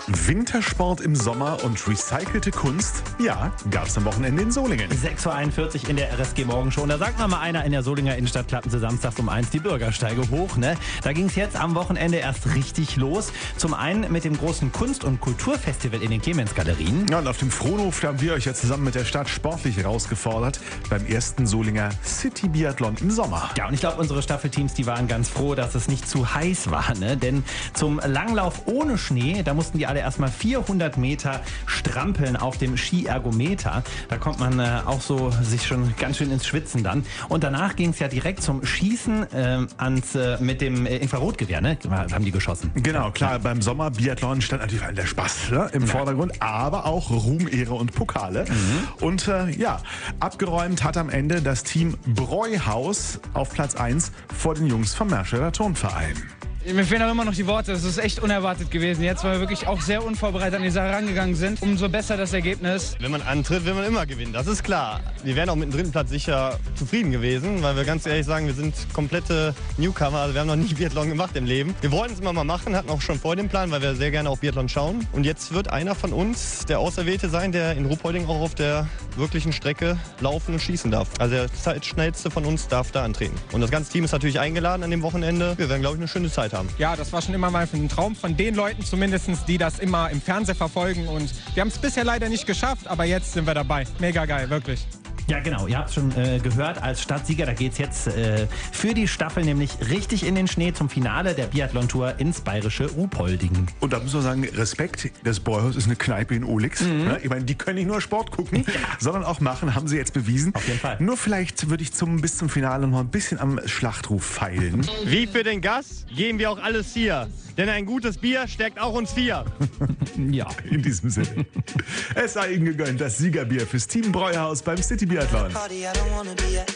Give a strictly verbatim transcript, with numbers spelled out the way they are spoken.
Wintersport im Sommer und recycelte Kunst, ja, gab's am Wochenende in Solingen. sechs Uhr einundvierzig in der R S G Morgenshow. Da sagt noch mal einer in der Solinger Innenstadt, klappen sie samstags um eins die Bürgersteige hoch. Ne? Da ging es jetzt am Wochenende erst richtig los. Zum einen mit dem großen Kunst- und Kulturfestival in den Clemens-Galerien. Ja, und auf dem Frohnhof, da haben wir euch ja zusammen mit der Stadt sportlich herausgefordert beim ersten Solinger City-Biathlon im Sommer. Ja, und ich glaube, unsere Staffelteams, die waren ganz froh, dass es nicht zu heiß war. Ne? Denn zum Langlauf ohne Schnee, da mussten die alle erstmal vierhundert Meter strampeln auf dem Skiergometer. Da kommt man äh, auch so sich schon ganz schön ins Schwitzen dann. Und danach ging es ja direkt zum Schießen äh, ans, äh, mit dem äh, Infrarotgewehr, ne? Haben die geschossen. Genau, klar, ja. Beim Sommerbiathlon stand natürlich der Spaß, ne, im ja. Vordergrund, aber auch Ruhm, Ehre und Pokale. Mhm. Und äh, ja, abgeräumt hat am Ende das Team Bräuhaus auf Platz eins vor den Jungs vom Merscheder Turnverein. Mir fehlen auch immer noch die Worte. Es ist echt unerwartet gewesen. Jetzt, weil wir wirklich auch sehr unvorbereitet an die Sache rangegangen sind, umso besser das Ergebnis. Wenn man antritt, will man immer gewinnen. Das ist klar. Wir wären auch mit dem dritten Platz sicher zufrieden gewesen, weil wir ganz ehrlich sagen, wir sind komplette Newcomer. Also wir haben noch nie Biathlon gemacht im Leben. Wir wollten es immer mal machen, hatten auch schon vor dem Plan, weil wir sehr gerne auch Biathlon schauen. Und jetzt wird einer von uns der Auserwählte sein, der in Ruhpolding auch auf der wirklichen Strecke laufen und schießen darf. Also der Zeitschnellste von uns darf da antreten. Und das ganze Team ist natürlich eingeladen an dem Wochenende. Wir werden, glaube ich, eine schöne Zeit haben. Ja, das war schon immer mal ein Traum von den Leuten zumindest, die das immer im Fernsehen verfolgen. Und wir haben es bisher leider nicht geschafft, aber jetzt sind wir dabei. Mega geil, wirklich. Ja, genau. Ihr habt es schon äh, gehört, als Stadtsieger, da geht es jetzt äh, für die Staffel nämlich richtig in den Schnee zum Finale der Biathlon-Tour ins bayerische Ruhpolding. Und da muss man sagen, Respekt, das Bräuhaus ist eine Kneipe in Olix. Mhm. Ne? Ich meine, die können nicht nur Sport gucken, ja. sondern auch machen, haben sie jetzt bewiesen. Auf jeden Fall. Nur vielleicht würde ich zum, bis zum Finale noch ein bisschen am Schlachtruf feilen. Wie für den Gast geben wir auch alles hier. Denn ein gutes Bier stärkt auch uns vier. Ja. In diesem Sinne. Es sei Ihnen gegönnt, das Siegerbier fürs Team Bräuhaus beim City Biathlon.